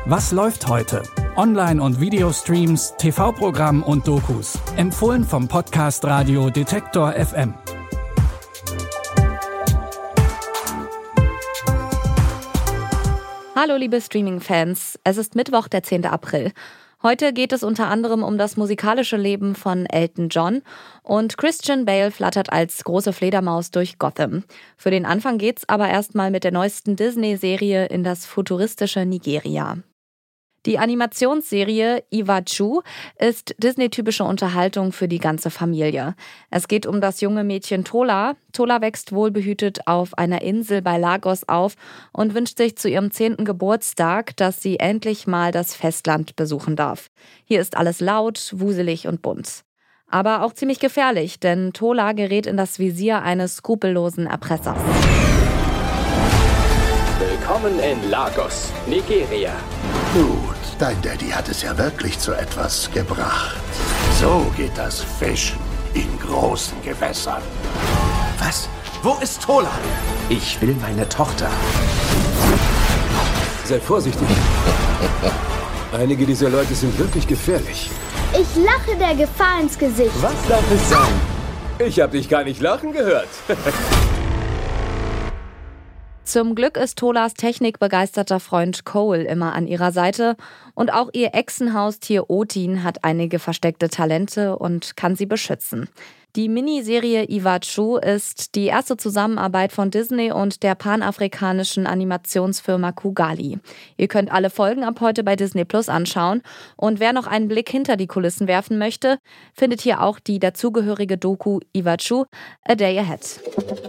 Was läuft heute? Online- und Videostreams, TV-Programm und Dokus. Empfohlen vom Podcast Radio Detektor FM. Hallo liebe Streaming-Fans, es ist Mittwoch, der 10. April. Heute geht es unter anderem um das musikalische Leben von Elton John und Christian Bale flattert als große Fledermaus durch Gotham. Für den Anfang geht's aber erstmal mit der neuesten Disney-Serie in das futuristische Nigeria. Die Animationsserie Iwachu ist Disney-typische Unterhaltung für die ganze Familie. Es geht um das junge Mädchen Tola. Tola wächst wohlbehütet auf einer Insel bei Lagos auf und wünscht sich zu ihrem 10. Geburtstag, dass sie endlich mal das Festland besuchen darf. Hier ist alles laut, wuselig und bunt. Aber auch ziemlich gefährlich, denn Tola gerät in das Visier eines skrupellosen Erpressers. Willkommen in Lagos, Nigeria. Gut, dein Daddy hat es ja wirklich zu etwas gebracht. So geht das Fischen in großen Gewässern. Was? Wo ist Tola? Ich will meine Tochter. Sei vorsichtig. Einige dieser Leute sind wirklich gefährlich. Ich lache der Gefahr ins Gesicht. Was darf es sein? Ich hab dich gar nicht lachen gehört. Zum Glück ist Tolas technikbegeisterter Freund Cole immer an ihrer Seite und auch ihr Echsenhaustier Otin hat einige versteckte Talente und kann sie beschützen. Die Miniserie Iwachu ist die erste Zusammenarbeit von Disney und der panafrikanischen Animationsfirma Kugali. Ihr könnt alle Folgen ab heute bei Disney Plus anschauen und wer noch einen Blick hinter die Kulissen werfen möchte, findet hier auch die dazugehörige Doku Iwachu A Day Ahead.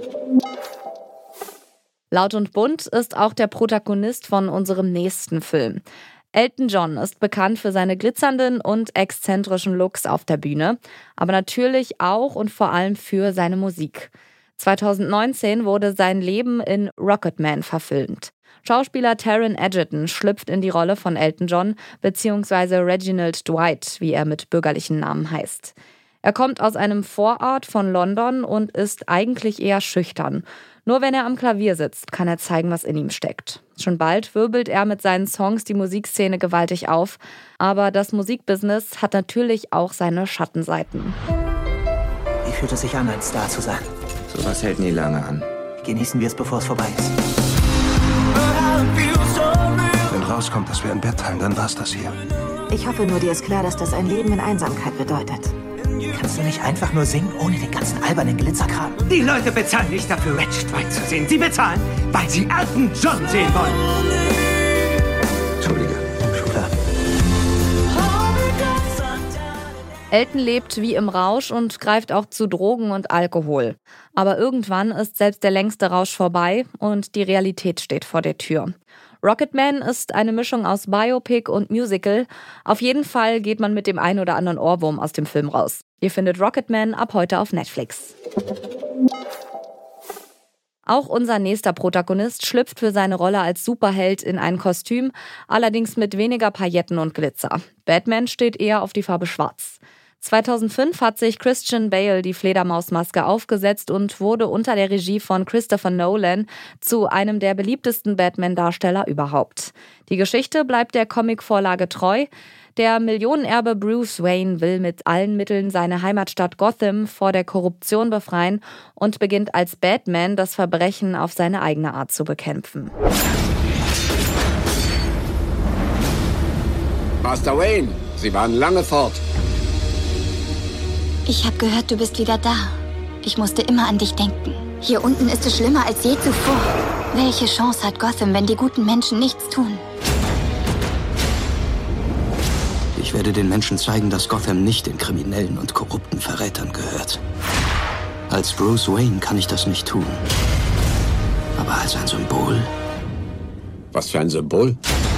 Laut und bunt ist auch der Protagonist von unserem nächsten Film. Elton John ist bekannt für seine glitzernden und exzentrischen Looks auf der Bühne, aber natürlich auch und vor allem für seine Musik. 2019 wurde sein Leben in Rocketman verfilmt. Schauspieler Taron Egerton schlüpft in die Rolle von Elton John bzw. Reginald Dwight, wie er mit bürgerlichen Namen heißt. Er kommt aus einem Vorort von London und ist eigentlich eher schüchtern. Nur wenn er am Klavier sitzt, kann er zeigen, was in ihm steckt. Schon bald wirbelt er mit seinen Songs die Musikszene gewaltig auf. Aber das Musikbusiness hat natürlich auch seine Schattenseiten. Wie fühlt es sich an, ein Star zu sein? Sowas hält nie lange an. Genießen wir es, bevor es vorbei ist. Wenn rauskommt, dass wir ein Bett teilen, dann war's das hier. Ich hoffe nur, dir ist klar, dass das ein Leben in Einsamkeit bedeutet. Kannst du nicht einfach nur singen, ohne den ganzen albernen Glitzerkram? Die Leute bezahlen nicht dafür, Rich Dwight zu sehen. Sie bezahlen, weil sie Elton John sehen wollen. Entschuldige. Schula. Elton lebt wie im Rausch und greift auch zu Drogen und Alkohol. Aber irgendwann ist selbst der längste Rausch vorbei und die Realität steht vor der Tür. Rocketman ist eine Mischung aus Biopic und Musical. Auf jeden Fall geht man mit dem einen oder anderen Ohrwurm aus dem Film raus. Ihr findet Rocketman ab heute auf Netflix. Auch unser nächster Protagonist schlüpft für seine Rolle als Superheld in ein Kostüm, allerdings mit weniger Pailletten und Glitzer. Batman steht eher auf die Farbe Schwarz. 2005 hat sich Christian Bale die Fledermausmaske aufgesetzt und wurde unter der Regie von Christopher Nolan zu einem der beliebtesten Batman-Darsteller überhaupt. Die Geschichte bleibt der Comicvorlage treu. Der Millionenerbe Bruce Wayne will mit allen Mitteln seine Heimatstadt Gotham vor der Korruption befreien und beginnt als Batman das Verbrechen auf seine eigene Art zu bekämpfen. Master Wayne, Sie waren lange fort. Ich habe gehört, du bist wieder da. Ich musste immer an dich denken. Hier unten ist es schlimmer als je zuvor. Welche Chance hat Gotham, wenn die guten Menschen nichts tun? Ich werde den Menschen zeigen, dass Gotham nicht den kriminellen und korrupten Verrätern gehört. Als Bruce Wayne kann ich das nicht tun. Aber als ein Symbol... Was für ein Symbol?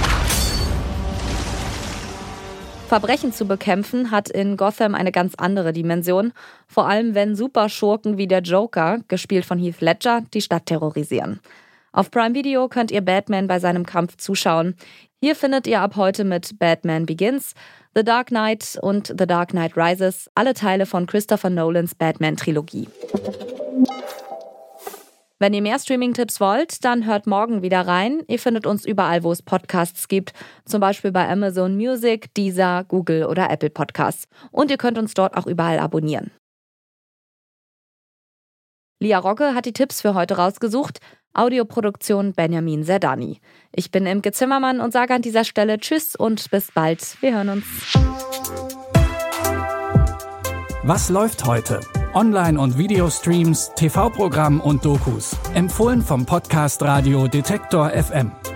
Verbrechen zu bekämpfen hat in Gotham eine ganz andere Dimension, vor allem wenn Superschurken wie der Joker, gespielt von Heath Ledger, die Stadt terrorisieren. Auf Prime Video könnt ihr Batman bei seinem Kampf zuschauen. Hier findet ihr ab heute mit Batman Begins, The Dark Knight und The Dark Knight Rises alle Teile von Christopher Nolans Batman-Trilogie. Wenn ihr mehr Streaming-Tipps wollt, dann hört morgen wieder rein. Ihr findet uns überall, wo es Podcasts gibt, zum Beispiel bei Amazon Music, Deezer, Google oder Apple Podcasts. Und ihr könnt uns dort auch überall abonnieren. Lia Rogge hat die Tipps für heute rausgesucht. Audioproduktion Benjamin Zerdani. Ich bin Imke Zimmermann und sage an dieser Stelle Tschüss und bis bald. Wir hören uns. Was läuft heute? Online- und Videostreams, TV-Programm und Dokus. Empfohlen vom Podcast Radio Detektor FM.